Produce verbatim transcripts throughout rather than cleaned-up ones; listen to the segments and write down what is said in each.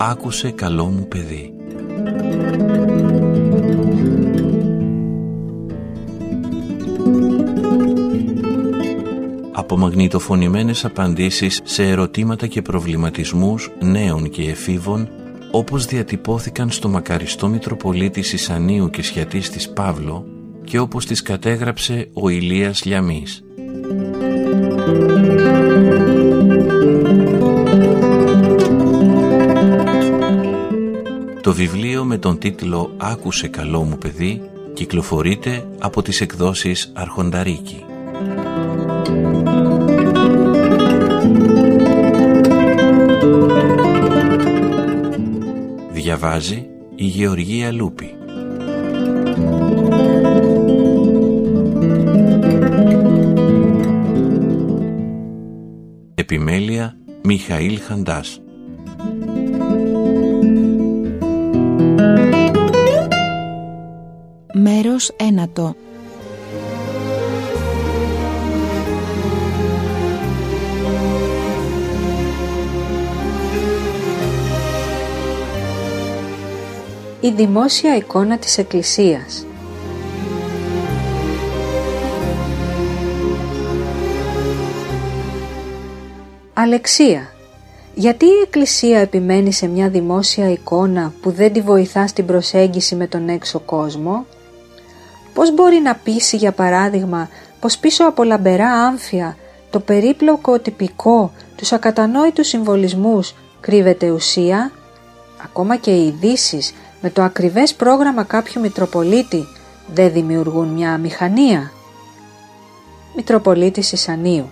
«Άκουσε καλό μου παιδί». Απομαγνητοφωνημένες απαντήσεις σε ερωτήματα και προβληματισμούς νέων και εφήβων, όπως διατυπώθηκαν στο μακαριστό Μητροπολίτη Σισανίου και Σιατίστης Παύλο και όπως τις κατέγραψε ο Ηλίας Λιαμής. Το βιβλίο με τον τίτλο «Άκουσε καλό μου παιδί» κυκλοφορείται από τις εκδόσεις Αρχονταρίκη. Διαβάζει η Γεωργία Λούπη. Επιμέλεια Μιχαήλ Χαντάς. Μέρος ένατο. Η δημόσια εικόνα της Εκκλησίας. Αλεξία, γιατί η Εκκλησία επιμένει σε μια δημόσια εικόνα που δεν τη βοηθά στην προσέγγιση με τον έξω κόσμο? Πώς μπορεί να πείσει, για παράδειγμα, πως πίσω από λαμπερά άμφια, το περίπλοκο τυπικό, τους ακατανόητους συμβολισμούς κρύβεται ουσία? Ακόμα και οι ειδήσεις με το ακριβές πρόγραμμα κάποιου Μητροπολίτη δεν δημιουργούν μια αμηχανία? Μητροπολίτης Σισανίου.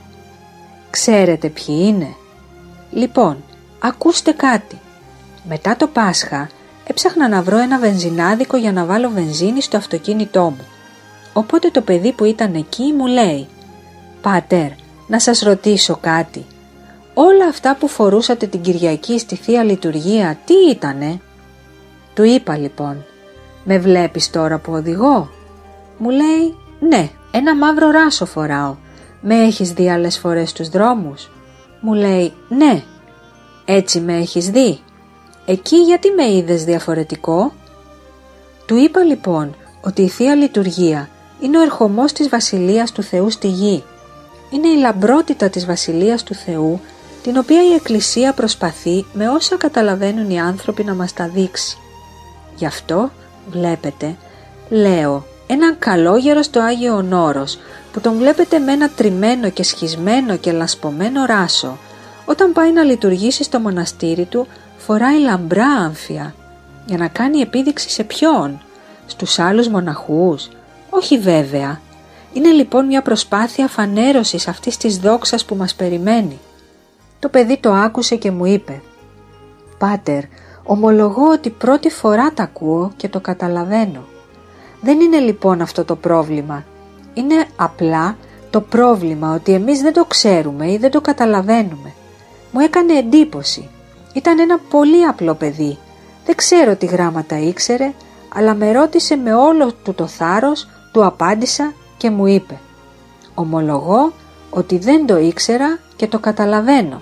Ξέρετε ποιοι είναι? Λοιπόν, ακούστε κάτι. Μετά το Πάσχα έψαχνα να βρω ένα βενζινάδικο για να βάλω βενζίνη στο αυτοκίνητό μου. Οπότε το παιδί που ήταν εκεί μου λέει: «Πάτερ, να σας ρωτήσω κάτι. Όλα αυτά που φορούσατε την Κυριακή στη Θεία Λειτουργία τι ήτανε?» Του είπα λοιπόν: «Με βλέπεις τώρα που οδηγώ?» Μου λέει: «Ναι, ένα μαύρο ράσο φοράω. Με έχεις δει άλλες φορές στους δρόμους?» Μου λέει: «Ναι». «Έτσι με έχεις δει? Εκεί γιατί με είδες διαφορετικό?» Του είπα λοιπόν ότι η Θεία Λειτουργία είναι ο ερχομός της Βασιλείας του Θεού στη γη. Είναι η λαμπρότητα της Βασιλείας του Θεού, την οποία η Εκκλησία προσπαθεί με όσα καταλαβαίνουν οι άνθρωποι να μας τα δείξει. Γι' αυτό, βλέπετε, λέω έναν καλόγερο στο Άγιον Όρος, που τον βλέπετε με ένα τριμμένο και σχισμένο και λασπωμένο ράσο, όταν πάει να λειτουργήσει στο μοναστήρι του, φοράει λαμπρά άμφια. Για να κάνει επίδειξη σε ποιον? Στους άλλους μοναχούς? Όχι βέβαια. Είναι λοιπόν μια προσπάθεια φανέρωσης αυτής της δόξας που μας περιμένει. Το παιδί το άκουσε και μου είπε: «Πάτερ, ομολογώ ότι πρώτη φορά τα ακούω και το καταλαβαίνω. Δεν είναι λοιπόν αυτό το πρόβλημα. Είναι απλά το πρόβλημα ότι εμείς δεν το ξέρουμε ή δεν το καταλαβαίνουμε». Μου έκανε εντύπωση. Ήταν ένα πολύ απλό παιδί. Δεν ξέρω τι γράμματα ήξερε, αλλά με ρώτησε με όλο του το θάρρος, του απάντησα και μου είπε: «Ομολογώ ότι δεν το ήξερα και το καταλαβαίνω».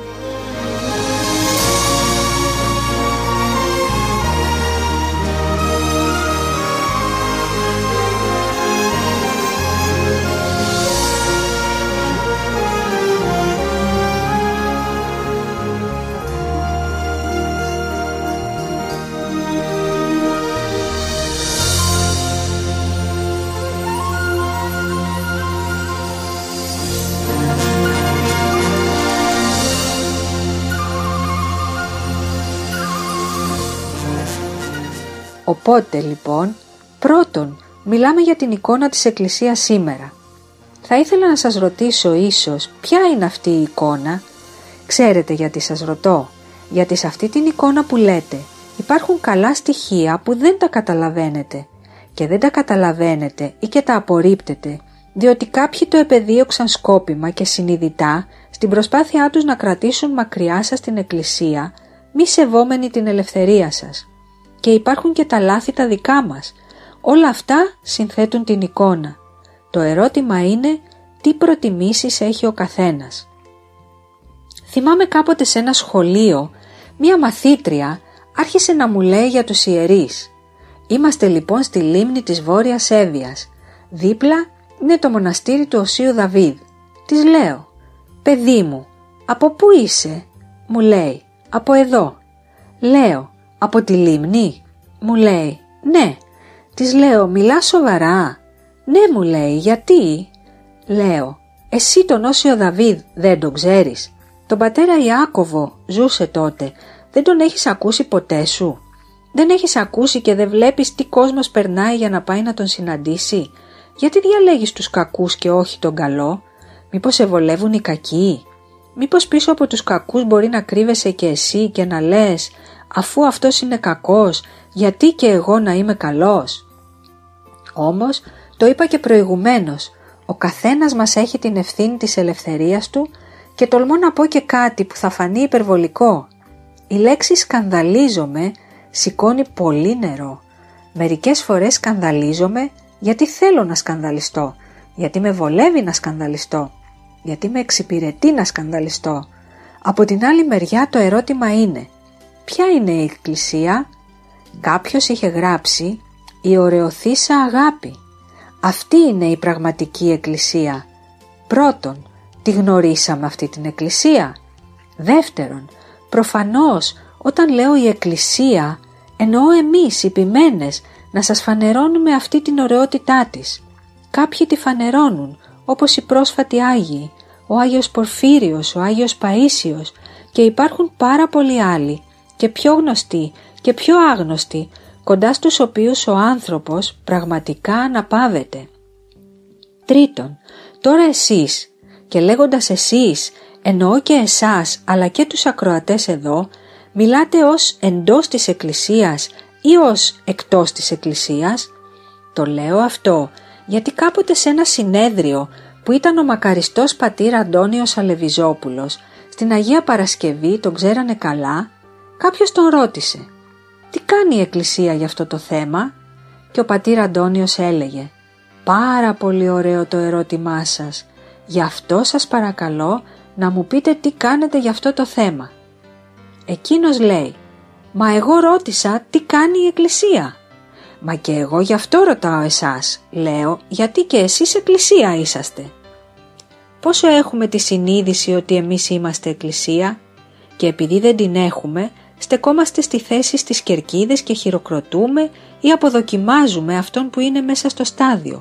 Οπότε λοιπόν, πρώτον, μιλάμε για την εικόνα της Εκκλησίας σήμερα. Θα ήθελα να σας ρωτήσω ίσως ποια είναι αυτή η εικόνα. Ξέρετε γιατί σας ρωτώ? Γιατί σε αυτή την εικόνα που λέτε υπάρχουν καλά στοιχεία που δεν τα καταλαβαίνετε. Και δεν τα καταλαβαίνετε ή και τα απορρίπτετε, διότι κάποιοι το επεδίωξαν σκόπιμα και συνειδητά στην προσπάθειά τους να κρατήσουν μακριά σας την Εκκλησία, μη σεβόμενοι την ελευθερία σας. Και υπάρχουν και τα λάθη τα δικά μας. Όλα αυτά συνθέτουν την εικόνα. Το ερώτημα είναι τι προτιμήσεις έχει ο καθένας. Θυμάμαι κάποτε σε ένα σχολείο μία μαθήτρια άρχισε να μου λέει για τους ιερείς. Είμαστε λοιπόν στη λίμνη της Βόρειας Εύβοιας. Δίπλα είναι το μοναστήρι του Οσίου Δαβίδ. Της λέω, παιδί μου, από πού είσαι? Μου λέει, από εδώ. Λέω, από τη λίμνη? Μου λέει, ναι. Της λέω, μιλάς σοβαρά? Ναι, μου λέει, γιατί? Λέω, εσύ τον Όσιο Δαβίδ δεν τον ξέρεις? Τον πατέρα Ιάκωβο ζούσε τότε, δεν τον έχεις ακούσει ποτέ σου? Δεν έχεις ακούσει και δεν βλέπεις τι κόσμος περνάει για να πάει να τον συναντήσει? Γιατί διαλέγεις τους κακούς και όχι τον καλό? Μήπως σε βολεύουν οι κακοί? Μήπως πίσω από τους κακούς μπορεί να κρύβεσαι και εσύ και να λες, αφού αυτός είναι κακός, γιατί και εγώ να είμαι καλός? Όμως, το είπα και προηγουμένως, ο καθένας μας έχει την ευθύνη της ελευθερίας του και τολμώ να πω και κάτι που θα φανεί υπερβολικό. Η λέξη σκανδαλίζομαι σηκώνει πολύ νερό. Μερικές φορές σκανδαλίζομαι γιατί θέλω να σκανδαλιστώ, γιατί με βολεύει να σκανδαλιστώ, γιατί με εξυπηρετεί να σκανδαλιστώ. Από την άλλη μεριά το ερώτημα είναι, ποια είναι η Εκκλησία? Κάποιος είχε γράψει «Η ωραιοθήσα αγάπη». Αυτή είναι η πραγματική Εκκλησία. Πρώτον, τη γνωρίσαμε αυτή την Εκκλησία? Δεύτερον, προφανώς όταν λέω η Εκκλησία εννοώ εμείς οι ποιμένες να σας φανερώνουμε αυτή την ωραιότητά της. Κάποιοι τη φανερώνουν, όπως οι πρόσφατοι Άγιοι, ο Άγιος Πορφύριος, ο Άγιος Παΐσιος, και υπάρχουν πάρα πολλοί άλλοι και πιο γνωστοί και πιο άγνωστοι, κοντά στους οποίους ο άνθρωπος πραγματικά αναπαύεται. Τρίτον, τώρα εσείς, και λέγοντας εσείς εννοώ και εσάς αλλά και τους ακροατές εδώ, μιλάτε ως εντός της Εκκλησίας ή ως εκτός της Εκκλησίας? Το λέω αυτό γιατί κάποτε σε ένα συνέδριο που ήταν ο μακαριστός πατήρ Αντώνιος Αλεβιζόπουλος, στην Αγία Παρασκευή, τον ξέρανε καλά, κάποιος τον ρώτησε «Τι κάνει η Εκκλησία για αυτό το θέμα?» Και ο πατήρ Αντώνιος έλεγε «Πάρα πολύ ωραίο το ερώτημά σας, γι' αυτό σας παρακαλώ να μου πείτε τι κάνετε για αυτό το θέμα». Εκείνος λέει «Μα εγώ ρώτησα τι κάνει η Εκκλησία». «Μα και εγώ γι' αυτό ρωτάω εσάς», λέω, «γιατί και εσείς Εκκλησία είσαστε». Πόσο έχουμε τη συνείδηση ότι εμείς είμαστε Εκκλησία? Και επειδή δεν την έχουμε, στεκόμαστε στη θέση στις κερκίδες και χειροκροτούμε ή αποδοκιμάζουμε αυτόν που είναι μέσα στο στάδιο.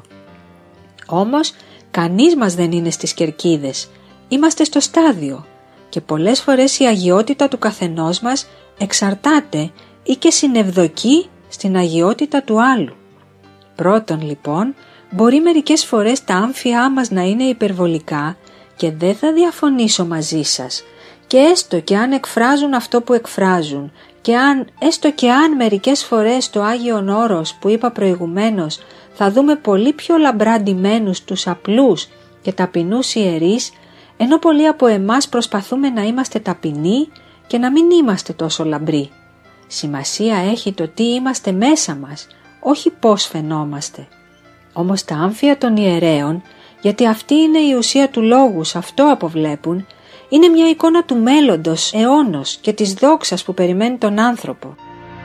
Όμως κανείς μας δεν είναι στις κερκίδες, είμαστε στο στάδιο και πολλές φορές η αγιότητα του καθενός μας εξαρτάται ή και συνευδοκεί στην αγιότητα του άλλου. Πρώτον λοιπόν, μπορεί μερικές φορές τα άμφια μας να είναι υπερβολικά και δεν θα διαφωνήσω μαζί σας, και έστω και αν εκφράζουν αυτό που εκφράζουν και αν, έστω και αν μερικές φορές το Άγιον Όρος που είπα προηγουμένως θα δούμε πολύ πιο λαμπρά ντυμένους τους απλούς και ταπεινούς ιερείς, ενώ πολλοί από εμάς προσπαθούμε να είμαστε ταπεινοί και να μην είμαστε τόσο λαμπροί. Σημασία έχει το τι είμαστε μέσα μας, όχι πώς φαινόμαστε. Όμως τα άμφια των ιερέων, γιατί αυτή είναι η ουσία του λόγου, αυτό αποβλέπουν, είναι μια εικόνα του μέλλοντος, αιώνος και της δόξας που περιμένει τον άνθρωπο.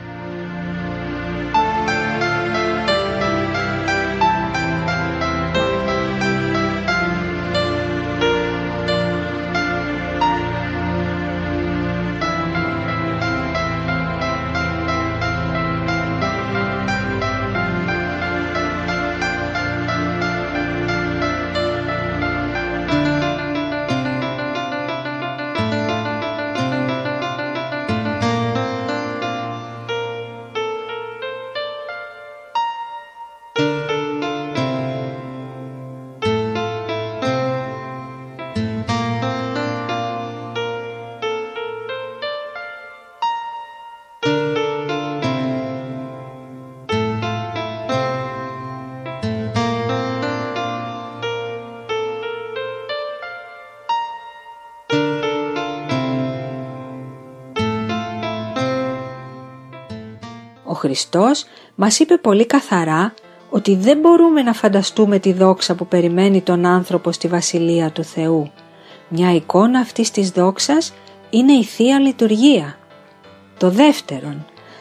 Ο Χριστός μας είπε πολύ καθαρά ότι δεν μπορούμε να φανταστούμε τη δόξα που περιμένει τον άνθρωπο στη Βασιλεία του Θεού. Μια εικόνα αυτής της δόξας είναι η Θεία Λειτουργία. Το δεύτερον,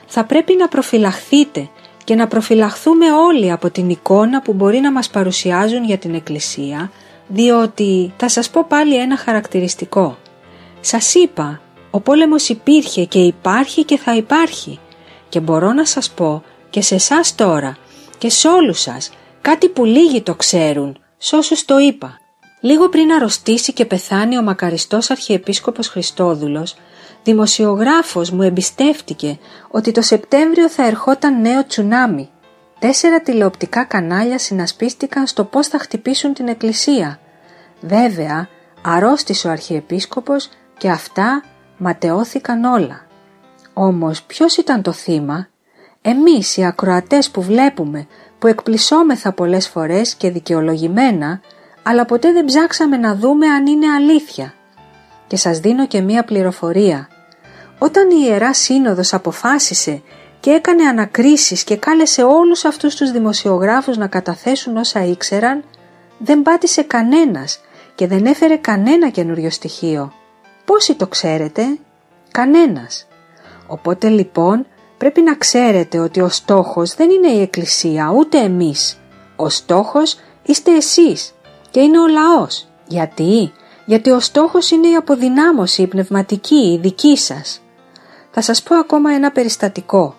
θα πρέπει να προφυλαχθείτε και να προφυλαχθούμε όλοι από την εικόνα που μπορεί να μας παρουσιάζουν για την Εκκλησία, διότι θα σας πω πάλι ένα χαρακτηριστικό. Σας είπα, ο πόλεμος υπήρχε και υπάρχει και θα υπάρχει, και μπορώ να σας πω και σε εσάς τώρα και σε όλους σας κάτι που λίγοι το ξέρουν, σ' όσους το είπα. Λίγο πριν αρρωστήσει και πεθάνει ο μακαριστός Αρχιεπίσκοπος Χριστόδουλος, δημοσιογράφος μου εμπιστεύτηκε ότι το Σεπτέμβριο θα ερχόταν νέο τσουνάμι. Τέσσερα τηλεοπτικά κανάλια συνασπίστηκαν στο πώς θα χτυπήσουν την Εκκλησία. Βέβαια, αρρώστησε ο Αρχιεπίσκοπος και αυτά ματαιώθηκαν όλα. Όμως ποιος ήταν το θύμα? Εμείς οι ακροατές που βλέπουμε, που εκπλησόμεθα πολλές φορές και δικαιολογημένα, αλλά ποτέ δεν ψάξαμε να δούμε αν είναι αλήθεια. Και σας δίνω και μία πληροφορία. Όταν η Ιερά Σύνοδος αποφάσισε και έκανε ανακρίσεις και κάλεσε όλους αυτούς τους δημοσιογράφους να καταθέσουν όσα ήξεραν, δεν πάτησε κανένας και δεν έφερε κανένα καινούριο στοιχείο. Πόσοι το ξέρετε? Κανένας. Οπότε λοιπόν πρέπει να ξέρετε ότι ο στόχος δεν είναι η Εκκλησία ούτε εμείς. Ο στόχος είστε εσείς και είναι ο λαός. Γιατί? Γιατί ο στόχος είναι η αποδυνάμωση, η πνευματική, η δική σας. Θα σας πω ακόμα ένα περιστατικό.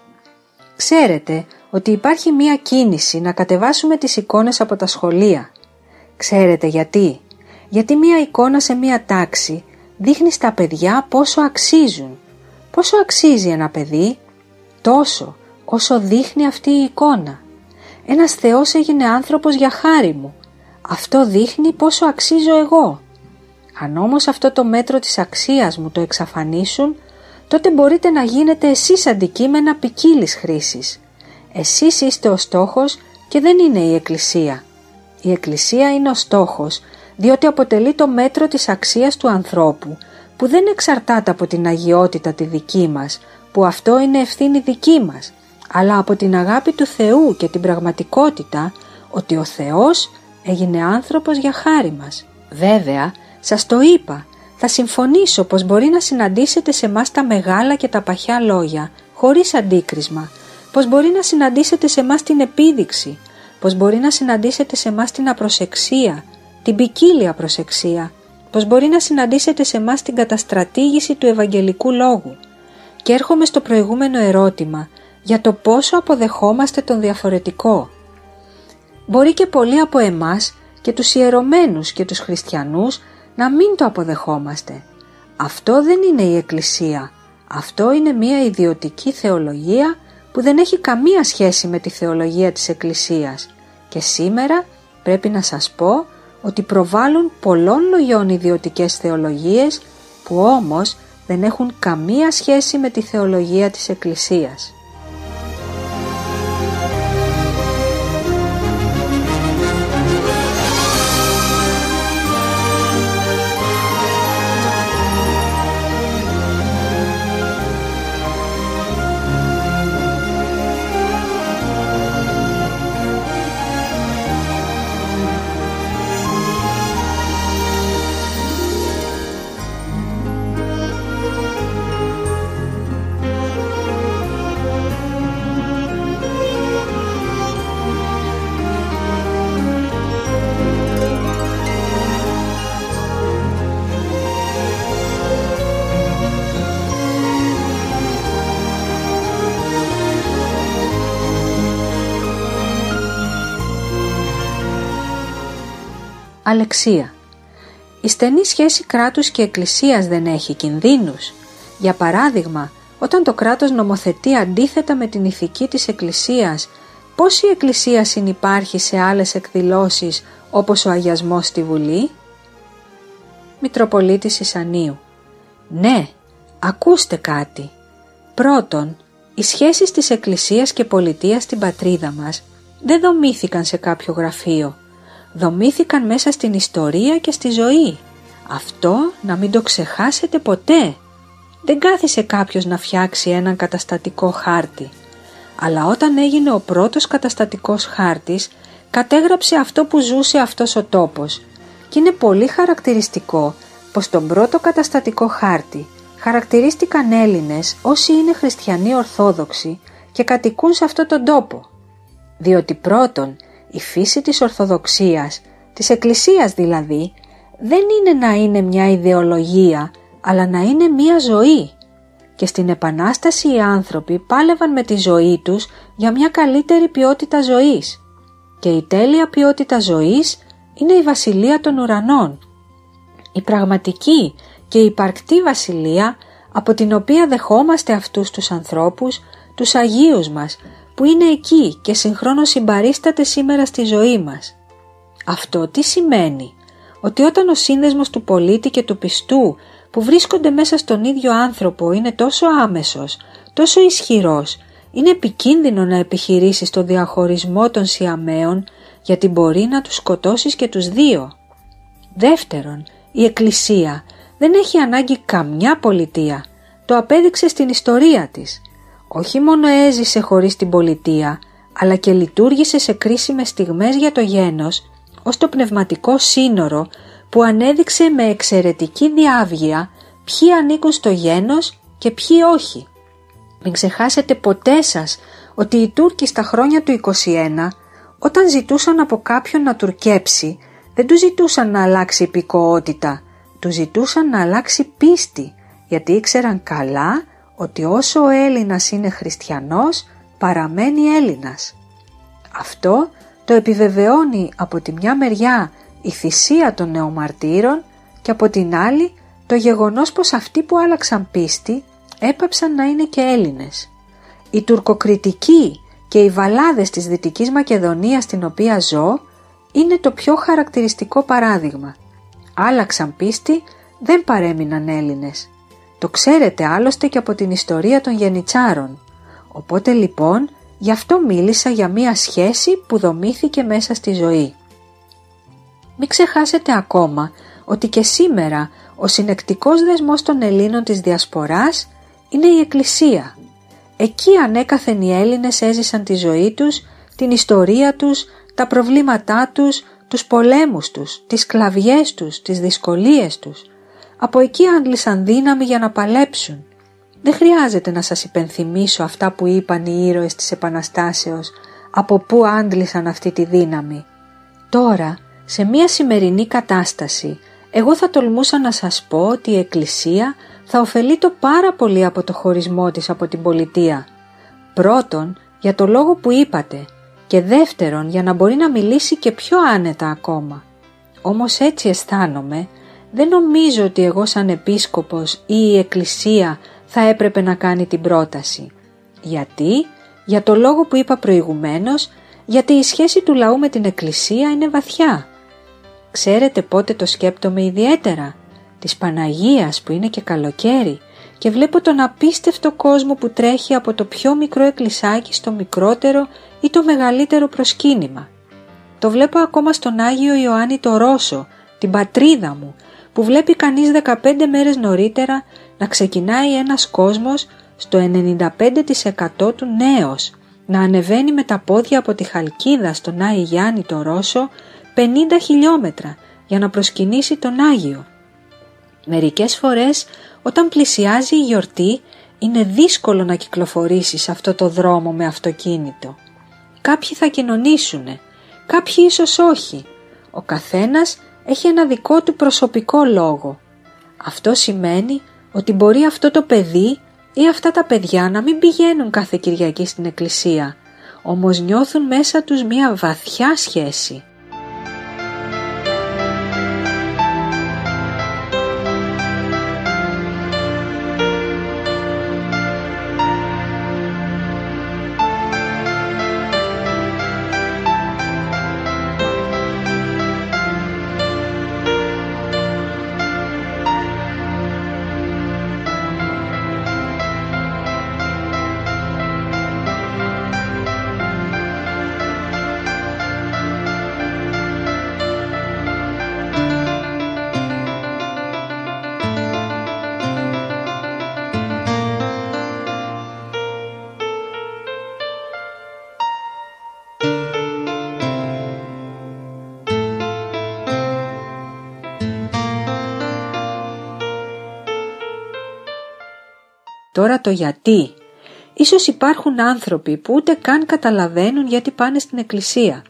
Ξέρετε ότι υπάρχει μία κίνηση να κατεβάσουμε τις εικόνες από τα σχολεία. Ξέρετε γιατί? Γιατί μία εικόνα σε μία τάξη δείχνει στα παιδιά πόσο αξίζουν. Πόσο αξίζει ένα παιδί? Τόσο όσο δείχνει αυτή η εικόνα. Ένας Θεός έγινε άνθρωπος για χάρη μου. Αυτό δείχνει πόσο αξίζω εγώ. Αν όμως αυτό το μέτρο της αξίας μου το εξαφανίσουν, τότε μπορείτε να γίνετε εσείς αντικείμενα ποικίλης χρήσης. Εσείς είστε ο στόχος και δεν είναι η Εκκλησία. Η Εκκλησία είναι ο στόχος, διότι αποτελεί το μέτρο της αξίας του ανθρώπου, που δεν εξαρτάται από την αγιότητα τη δική μας, που αυτό είναι ευθύνη δική μας, αλλά από την αγάπη του Θεού και την πραγματικότητα ότι ο Θεός έγινε άνθρωπος για χάρη μας. Βέβαια, σας το είπα, θα συμφωνήσω πως μπορεί να συναντήσετε σε μας τα μεγάλα και τα παχιά λόγια, χωρίς αντίκρισμα, πως μπορεί να συναντήσετε σε μας την επίδειξη, πως μπορεί να συναντήσετε σε μας την απροσεξία, την ποικίλια προσεξία, πως μπορεί να συναντήσετε σε μας την καταστρατήγηση του Ευαγγελικού Λόγου. Και έρχομαι στο προηγούμενο ερώτημα για το πόσο αποδεχόμαστε τον διαφορετικό. Μπορεί και πολλοί από εμάς και τους ιερωμένους και τους χριστιανούς να μην το αποδεχόμαστε. Αυτό δεν είναι η Εκκλησία. Αυτό είναι μια ιδιωτική θεολογία που δεν έχει καμία σχέση με τη θεολογία της Εκκλησίας. Και σήμερα πρέπει να σας πω ότι προβάλλουν πολλών λογιών ιδιωτικές θεολογίες που όμως δεν έχουν καμία σχέση με τη θεολογία της Εκκλησίας. Αλεξία. Η στενή σχέση κράτους και εκκλησίας δεν έχει κινδύνους. Για παράδειγμα, όταν το κράτος νομοθετεί αντίθετα με την ηθική της εκκλησίας, πώς η εκκλησία συνυπάρχει σε άλλες εκδηλώσεις όπως ο αγιασμός στη Βουλή? Μητροπολίτης Ισανίου. Ναι, ακούστε κάτι. Πρώτον, οι σχέσεις της εκκλησίας και πολιτείας στην πατρίδα μας δεν δομήθηκαν σε κάποιο γραφείο. Δομήθηκαν μέσα στην ιστορία και στη ζωή. Αυτό να μην το ξεχάσετε ποτέ. Δεν κάθισε κάποιος να φτιάξει έναν καταστατικό χάρτη. Αλλά όταν έγινε ο πρώτος καταστατικός χάρτης, κατέγραψε αυτό που ζούσε αυτός ο τόπος. Και είναι πολύ χαρακτηριστικό πως τον πρώτο καταστατικό χάρτη χαρακτηρίστηκαν Έλληνες όσοι είναι χριστιανοί Ορθόδοξοι και κατοικούν σε αυτόν τον τόπο. Διότι πρώτον, η φύση της Ορθοδοξίας, της Εκκλησίας δηλαδή, δεν είναι να είναι μια ιδεολογία, αλλά να είναι μια ζωή. Και στην Επανάσταση οι άνθρωποι πάλευαν με τη ζωή τους για μια καλύτερη ποιότητα ζωής. Και η τέλεια ποιότητα ζωής είναι η Βασιλεία των Ουρανών. Η πραγματική και υπαρκτή Βασιλεία από την οποία δεχόμαστε αυτούς τους ανθρώπους, τους Αγίους μας, που είναι εκεί και συγχρόνως συμπαρίσταται σήμερα στη ζωή μας. Αυτό τι σημαίνει? Ότι όταν ο σύνδεσμος του πολίτη και του πιστού που βρίσκονται μέσα στον ίδιο άνθρωπο είναι τόσο άμεσος, τόσο ισχυρός, είναι επικίνδυνο να επιχειρήσεις το διαχωρισμό των Σιαμαίων, γιατί μπορεί να τους σκοτώσεις και τους δύο. Δεύτερον, η Εκκλησία δεν έχει ανάγκη καμιά πολιτεία. Το απέδειξε στην ιστορία της. Όχι μόνο έζησε χωρίς την πολιτεία, αλλά και λειτουργήσε σε κρίσιμες στιγμές για το γένος ως το πνευματικό σύνορο που ανέδειξε με εξαιρετική διάβγεια ποιοι ανήκουν στο γένος και ποιοι όχι. Μην ξεχάσετε ποτέ σας ότι οι Τούρκοι στα χρόνια του είκοσι ένα, όταν ζητούσαν από κάποιον να τουρκέψει, δεν του ζητούσαν να αλλάξει υπηκοότητα, του ζητούσαν να αλλάξει πίστη, γιατί ήξεραν καλά ότι όσο ο Έλληνας είναι χριστιανός, παραμένει Έλληνας. Αυτό το επιβεβαιώνει από τη μια μεριά η θυσία των νεομαρτύρων και από την άλλη το γεγονός πως αυτοί που άλλαξαν πίστη έπαψαν να είναι και Έλληνες. Οι τουρκοκριτικοί και οι βαλάδες της Δυτικής Μακεδονίας στην οποία ζω είναι το πιο χαρακτηριστικό παράδειγμα. Άλλαξαν πίστη, δεν παρέμειναν Έλληνες. Το ξέρετε άλλωστε και από την ιστορία των Γενιτσάρων. Οπότε λοιπόν γι' αυτό μίλησα για μία σχέση που δομήθηκε μέσα στη ζωή. Μην ξεχάσετε ακόμα ότι και σήμερα ο συνεκτικός δεσμός των Ελλήνων της Διασποράς είναι η Εκκλησία. Εκεί ανέκαθεν οι Έλληνες έζησαν τη ζωή τους, την ιστορία τους, τα προβλήματά τους, τους πολέμους τους, τις σκλαβιές τους, τις δυσκολίες τους. Από εκεί άντλησαν δύναμη για να παλέψουν. Δεν χρειάζεται να σας υπενθυμίσω αυτά που είπαν οι ήρωες της Επαναστάσεως, από πού άντλησαν αυτή τη δύναμη. Τώρα, σε μια σημερινή κατάσταση, εγώ θα τολμούσα να σας πω ότι η Εκκλησία θα ωφελείται πάρα πολύ από το χωρισμό της από την πολιτεία. Πρώτον, για το λόγο που είπατε, και δεύτερον, για να μπορεί να μιλήσει και πιο άνετα ακόμα. Όμως έτσι αισθάνομαι, δεν νομίζω ότι εγώ σαν επίσκοπος ή η Εκκλησία θα έπρεπε να κάνει την πρόταση. Γιατί? Για το λόγο που είπα προηγουμένως, γιατί η σχέση του λαού με την Εκκλησία είναι βαθιά. Ξέρετε πότε το σκέπτομαι ιδιαίτερα? Της Παναγίας που είναι και καλοκαίρι και βλέπω τον απίστευτο κόσμο που τρέχει από το πιο μικρό εκκλησάκι στο μικρότερο ή το μεγαλύτερο προσκύνημα. Το βλέπω ακόμα στον Άγιο Ιωάννη το Ρώσο, την πατρίδα μου, που βλέπει κανείς δεκαπέντε μέρες νωρίτερα να ξεκινάει ένας κόσμος στο ενενήντα πέντε τοις εκατό του νέος, να ανεβαίνει με τα πόδια από τη Χαλκίδα στον Άη Γιάννη το Ρώσο πενήντα χιλιόμετρα για να προσκυνήσει τον Άγιο. Μερικές φορές όταν πλησιάζει η γιορτή είναι δύσκολο να κυκλοφορήσεις αυτό το δρόμο με αυτοκίνητο. Κάποιοι θα κοινωνήσουνε, κάποιοι ίσως όχι. Ο καθένας έχει ένα δικό του προσωπικό λόγο. Αυτό σημαίνει ότι μπορεί αυτό το παιδί ή αυτά τα παιδιά να μην πηγαίνουν κάθε Κυριακή στην εκκλησία, όμως νιώθουν μέσα τους μια βαθιά σχέση. Τώρα το γιατί. Ίσως υπάρχουν άνθρωποι που ούτε καν καταλαβαίνουν γιατί πάνε στην εκκλησία.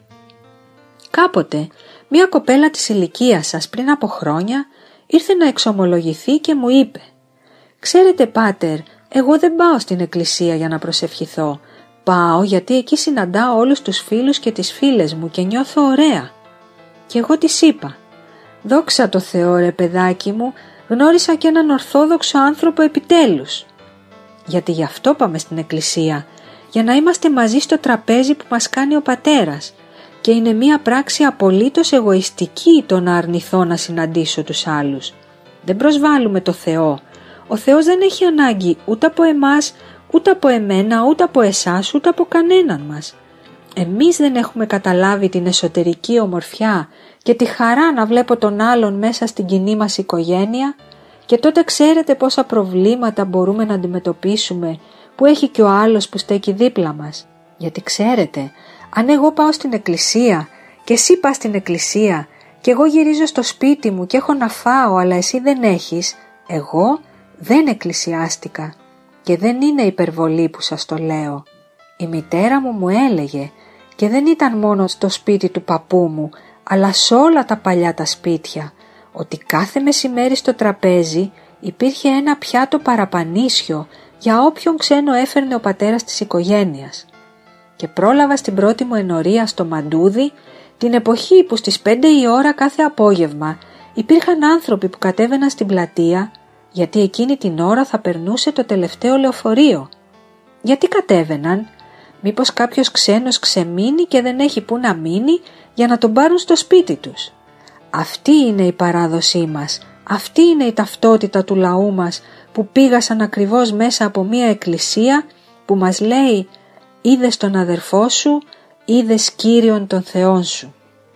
Κάποτε, μια κοπέλα της ηλικίας σας πριν από χρόνια ήρθε να εξομολογηθεί και μου είπε «Ξέρετε πάτερ, εγώ δεν πάω στην εκκλησία για να προσευχηθώ. Πάω γιατί εκεί συναντάω όλους τους φίλους και τις φίλες μου και νιώθω ωραία». Και εγώ της είπα «Δόξα τω Θεώ ρε παιδάκι μου, γνώρισα και έναν ορθόδοξο άνθρωπο επιτέλους». Γιατί γι' αυτό πάμε στην εκκλησία, για να είμαστε μαζί στο τραπέζι που μας κάνει ο πατέρας, και είναι μία πράξη απολύτως εγωιστική το να αρνηθώ να συναντήσω τους άλλους. Δεν προσβάλλουμε το Θεό. Ο Θεός δεν έχει ανάγκη ούτε από εμάς, ούτε από εμένα, ούτε από εσάς, ούτε από κανέναν μας. Εμείς δεν έχουμε καταλάβει την εσωτερική ομορφιά και τη χαρά να βλέπω τον άλλον μέσα στην κοινή μας οικογένεια, και τότε ξέρετε πόσα προβλήματα μπορούμε να αντιμετωπίσουμε που έχει και ο άλλος που στέκει δίπλα μας. Γιατί ξέρετε, αν εγώ πάω στην εκκλησία και εσύ πας στην εκκλησία και εγώ γυρίζω στο σπίτι μου και έχω να φάω αλλά εσύ δεν έχεις, εγώ δεν εκκλησιάστηκα. Και δεν είναι υπερβολή που σας το λέω. Η μητέρα μου μου έλεγε, και δεν ήταν μόνο στο σπίτι του παππού μου, αλλά σε όλα τα παλιά τα σπίτια, ότι κάθε μεσημέρι στο τραπέζι υπήρχε ένα πιάτο παραπανίσιο για όποιον ξένο έφερνε ο πατέρας της οικογένειας. Και πρόλαβα στην πρώτη μου ενορία στο Μαντούδι, την εποχή που στις πέντε η ώρα κάθε απόγευμα υπήρχαν άνθρωποι που κατέβαιναν στην πλατεία, γιατί εκείνη την ώρα θα περνούσε το τελευταίο λεωφορείο. Γιατί κατέβαιναν? Μήπως κάποιος ξένος ξεμείνει και δεν έχει που να μείνει για να τον πάρουν στο σπίτι τους. Αυτή είναι η παράδοσή μας, αυτή είναι η ταυτότητα του λαού μας που πήγασαν ακριβώς μέσα από μια εκκλησία που μας λέει «Είδες τον αδερφό σου, είδες Κύριον τον Θεόν σου».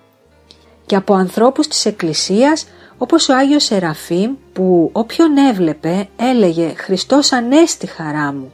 Και από ανθρώπους της εκκλησίας όπως ο Άγιος Σεραφείμ που όποιον έβλεπε έλεγε «Χριστός ανέστη χαρά μου».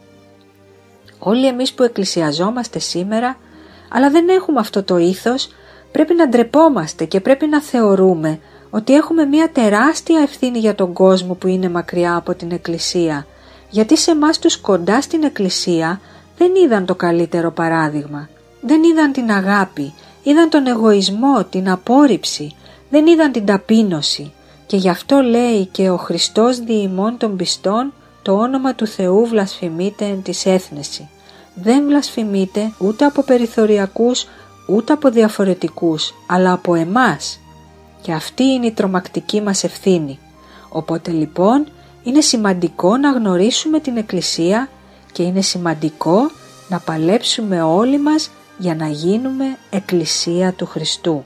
Όλοι εμείς που εκκλησιαζόμαστε σήμερα αλλά δεν έχουμε αυτό το ήθος, πρέπει να ντρεπόμαστε και πρέπει να θεωρούμε ότι έχουμε μια τεράστια ευθύνη για τον κόσμο που είναι μακριά από την εκκλησία, γιατί σε εμάς τους κοντά στην εκκλησία δεν είδαν το καλύτερο παράδειγμα, δεν είδαν την αγάπη, είδαν τον εγωισμό, την απόρριψη, δεν είδαν την ταπείνωση, και γι' αυτό λέει και ο Χριστός δι' ημών των πιστών το όνομα του Θεού βλασφημείται εν της έθνεση. Δεν βλασφημείται ούτε από περιθωριακούς ούτε από διαφορετικούς, αλλά από εμάς. Και αυτή είναι η τρομακτική μας ευθύνη. Οπότε λοιπόν είναι σημαντικό να γνωρίσουμε την Εκκλησία και είναι σημαντικό να παλέψουμε όλοι μας για να γίνουμε Εκκλησία του Χριστού.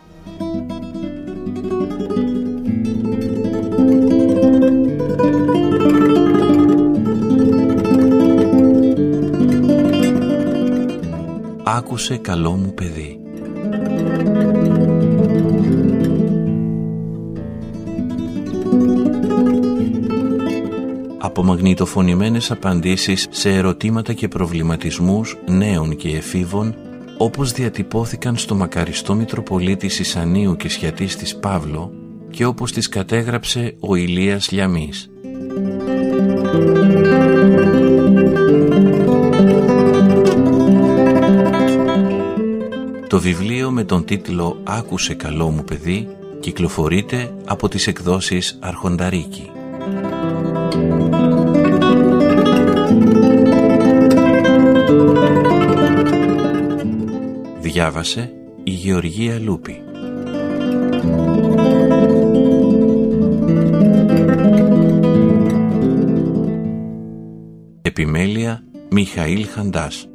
Άκουσε καλό μου παιδί. Απομαγνητοφωνημένες απαντήσεις σε ερωτήματα και προβληματισμούς νέων και εφήβων, όπως διατυπώθηκαν στο μακαριστό Μητροπολίτη Ισανίου και Σχιατίστης Παύλο και όπως τις κατέγραψε ο Ηλίας Λιαμής. Το βιβλίο με τον τίτλο «Άκουσε καλό μου παιδί» κυκλοφορείται από τις εκδόσεις Αρχονταρίκη. Διάβασε η Γεωργία Λούπη. Επιμέλεια Μιχαήλ Χαντάς.